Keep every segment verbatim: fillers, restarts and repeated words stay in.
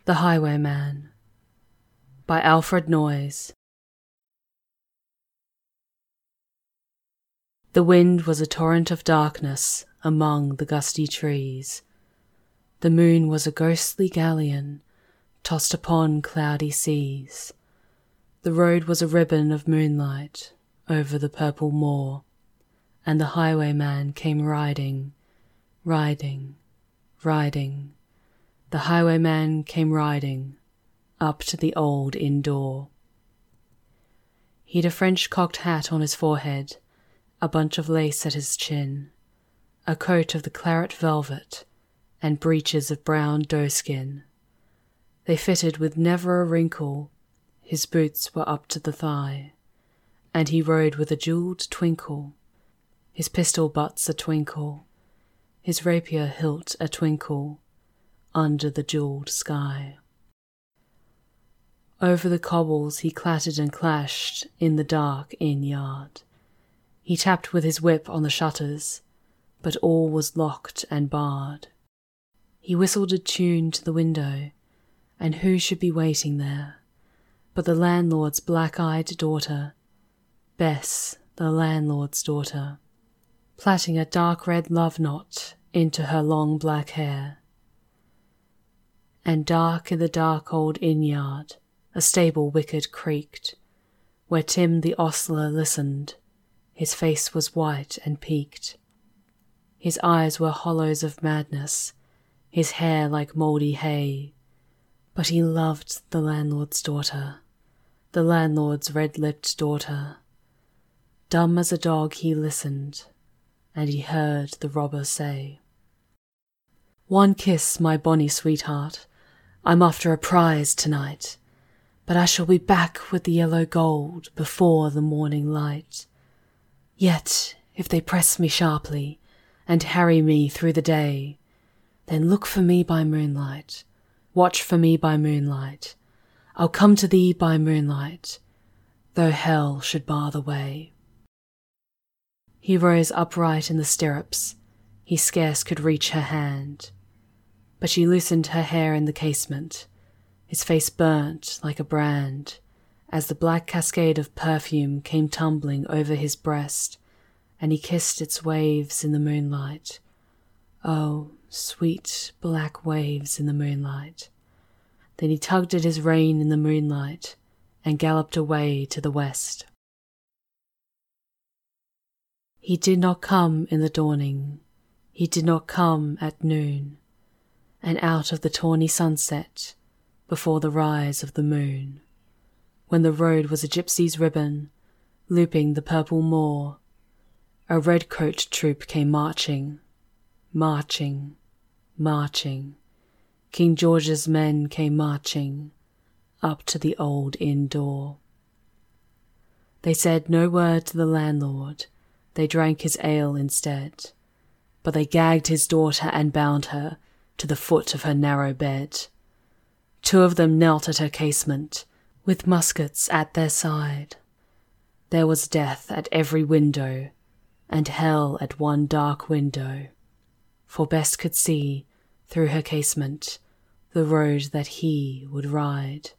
The Highwayman by Alfred Noyes. The wind was a torrent of darkness among the gusty trees. The moon was a ghostly galleon tossed upon cloudy seas. The road was a ribbon of moonlight over the purple moor, and the highwayman came riding, riding, riding. The highwayman came riding up to the old inn door. He'd a French cocked hat on his forehead, a bunch of lace at his chin, a coat of the claret velvet, and breeches of brown doeskin. They fitted with never a wrinkle, his boots were up to the thigh, and he rode with a jewelled twinkle, his pistol butts a twinkle, his rapier hilt a twinkle, under the jewelled sky. Over the cobbles he clattered and clashed in the dark inn yard. He tapped with his whip on the shutters, but all was locked and barred. He whistled a tune to the window, and who should be waiting there but the landlord's black-eyed daughter, Bess, the landlord's daughter, plaiting a dark red love knot into her long black hair. And dark in the dark old inn-yard a stable wicket creaked, where Tim the ostler listened. His face was white and peaked. His eyes were hollows of madness, his hair like mouldy hay. But he loved the landlord's daughter, the landlord's red-lipped daughter. Dumb as a dog he listened, and he heard the robber say, "One kiss, my bonny sweetheart. I'm after a prize tonight, but I shall be back with the yellow gold before the morning light. Yet, if they press me sharply and harry me through the day, then look for me by moonlight, watch for me by moonlight. I'll come to thee by moonlight, though hell should bar the way." He rose upright in the stirrups, he scarce could reach her hand, but she loosened her hair in the casement. His face burnt like a brand, as the black cascade of perfume came tumbling over his breast, and he kissed its waves in the moonlight. Oh, sweet black waves in the moonlight. Then he tugged at his rein in the moonlight, and galloped away to the west. He did not come in the dawning, he did not come at noon, and out of the tawny sunset, before the rise of the moon, when the road was a gypsy's ribbon, looping the purple moor, a red-coat troop came marching, marching, marching. King George's men came marching up to the old inn door. They said no word to the landlord, they drank his ale instead, but they gagged his daughter and bound her to the foot of her narrow bed. Two of them knelt at her casement, with muskets at their side. There was death at every window, and hell at one dark window, for Bess could see, through her casement, the road that he would ride.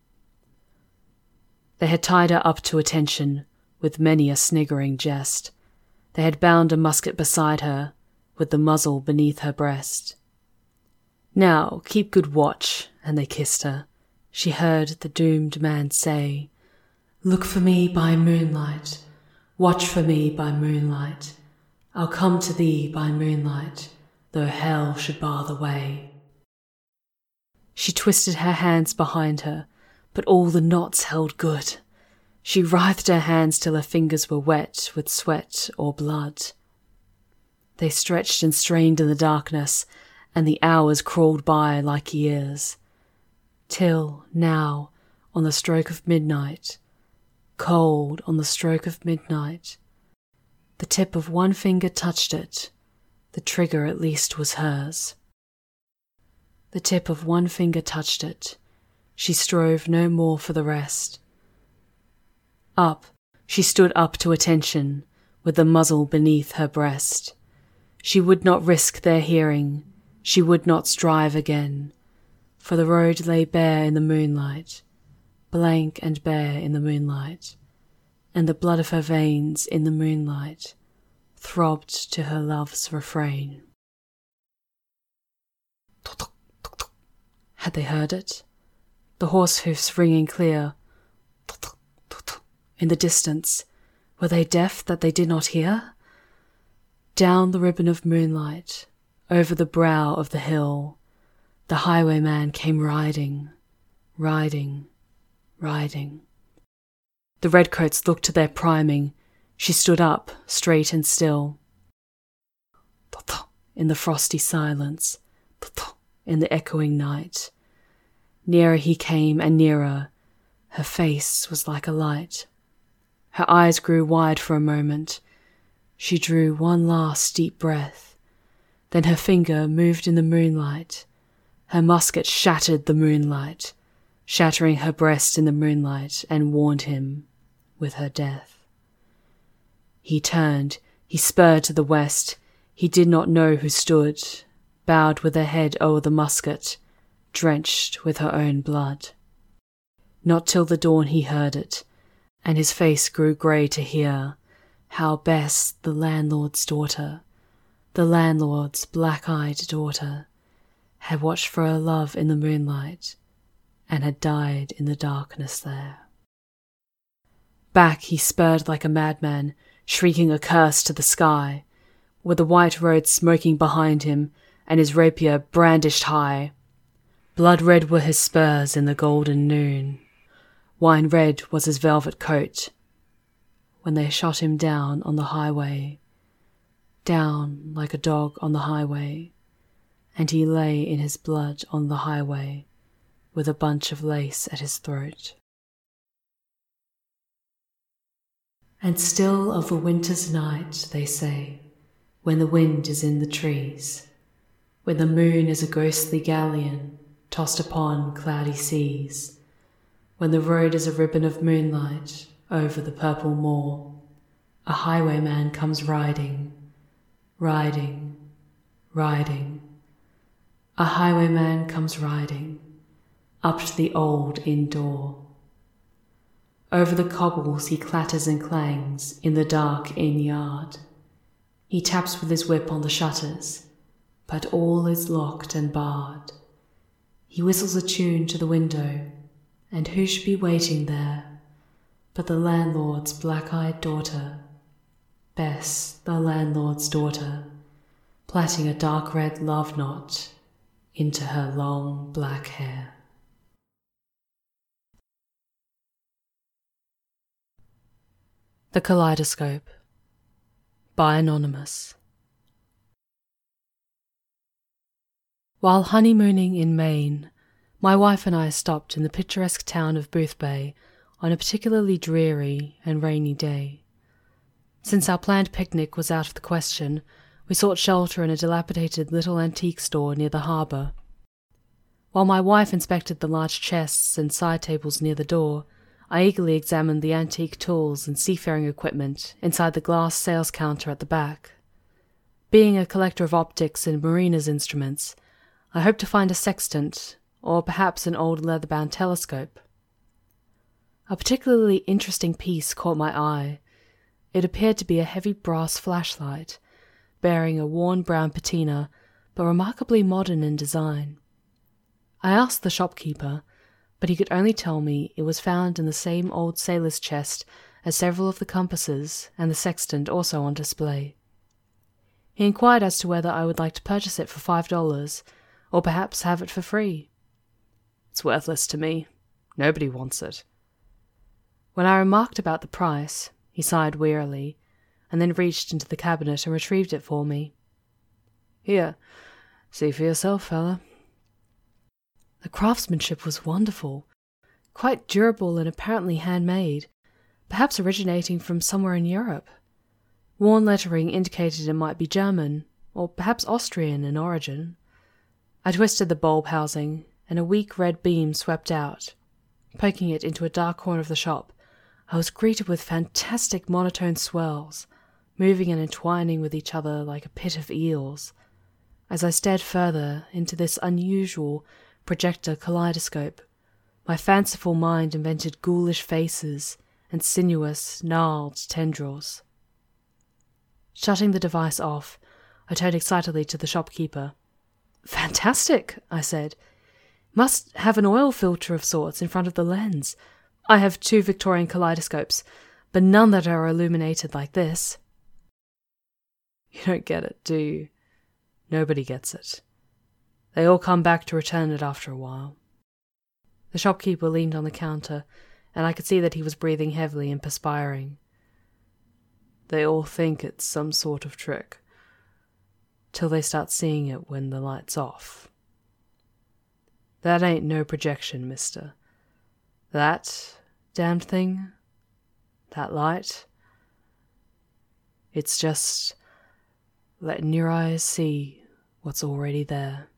They had tied her up to attention, with many a sniggering jest. They had bound a musket beside her, with the muzzle beneath her breast. "Now keep good watch," and they kissed her. She heard the doomed man say, "Look for me by moonlight, watch for me by moonlight. I'll come to thee by moonlight, though hell should bar the way." She twisted her hands behind her, but all the knots held good. She writhed her hands till her fingers were wet with sweat or blood. They stretched and strained in the darkness, and the hours crawled by like years, till now, on the stroke of midnight, cold on the stroke of midnight, the tip of one finger touched it. The trigger at least was hers. The tip of one finger touched it. She strove no more for the rest. Up, she stood up to attention, with the muzzle beneath her breast. She would not risk their hearing, she would not strive again, for the road lay bare in the moonlight, blank and bare in the moonlight, and the blood of her veins in the moonlight throbbed to her love's refrain. Had they heard it? The horse hoofs ringing clear. In the distance, were they deaf that they did not hear? Down the ribbon of moonlight, over the brow of the hill, the highwayman came riding, riding, riding. The redcoats looked to their priming. She stood up, straight and still. In the frosty silence, in the echoing night. Nearer he came and nearer. Her face was like a light. Her eyes grew wide for a moment. She drew one last deep breath. Then her finger moved in the moonlight. Her musket shattered the moonlight, shattering her breast in the moonlight, and warned him with her death. He turned, he spurred to the west. He did not know who stood, bowed with her head o'er the musket, drenched with her own blood. Not till the dawn he heard it, and his face grew grey to hear how Bess, the landlord's daughter, the landlord's black-eyed daughter, had watched for her love in the moonlight, and had died in the darkness there. Back he spurred like a madman, shrieking a curse to the sky, with the white road smoking behind him, and his rapier brandished high. Blood-red were his spurs in the golden noon. Wine-red was his velvet coat, when they shot him down on the highway, down like a dog on the highway, and he lay in his blood on the highway, with a bunch of lace at his throat. And still of a winter's night, they say, when the wind is in the trees, when the moon is a ghostly galleon tossed upon cloudy seas, when the road is a ribbon of moonlight over the purple moor, a highwayman comes riding, riding, riding. A highwayman comes riding up to the old inn door. Over the cobbles he clatters and clangs in the dark inn yard. He taps with his whip on the shutters, but all is locked and barred. He whistles a tune to the window, and who should be waiting there but the landlord's black-eyed daughter, Bess, the landlord's daughter, plaiting a dark red love knot into her long black hair. The Kaleidoscope by Anonymous. While honeymooning in Maine, my wife and I stopped in the picturesque town of Boothbay on a particularly dreary and rainy day. Since our planned picnic was out of the question, we sought shelter in a dilapidated little antique store near the harbour. While my wife inspected the large chests and side tables near the door, I eagerly examined the antique tools and seafaring equipment inside the glass sales counter at the back. Being a collector of optics and mariner's instruments, I hoped to find a sextant, or perhaps an old leather-bound telescope. A particularly interesting piece caught my eye. It appeared to be a heavy brass flashlight, bearing a worn brown patina, but remarkably modern in design. I asked the shopkeeper, but he could only tell me it was found in the same old sailor's chest as several of the compasses and the sextant also on display. He inquired as to whether I would like to purchase it for five dollars, or perhaps have it for free. It's worthless to me. Nobody wants it. When I remarked about the price, he sighed wearily, and then reached into the cabinet and retrieved it for me. Here, see for yourself, fella. The craftsmanship was wonderful, quite durable and apparently handmade, perhaps originating from somewhere in Europe. Worn lettering indicated it might be German, or perhaps Austrian in origin. I twisted the bulb housing, and a weak red beam swept out. Poking it into a dark corner of the shop, I was greeted with fantastic monotone swirls, moving and entwining with each other like a pit of eels. As I stared further into this unusual, projector kaleidoscope. My fanciful mind invented ghoulish faces and sinuous, gnarled tendrils. Shutting the device off, I turned excitedly to the shopkeeper. "Fantastic," I said. "Must have an oil filter of sorts in front of the lens. I have two Victorian kaleidoscopes, but none that are illuminated like this." "You don't get it, do you? Nobody gets it. They all come back to return it after a while." The shopkeeper leaned on the counter, and I could see that he was breathing heavily and perspiring. "They all think it's some sort of trick, till they start seeing it when the light's off. That ain't no projection, mister. That damned thing, that light, it's just letting your eyes see what's already there."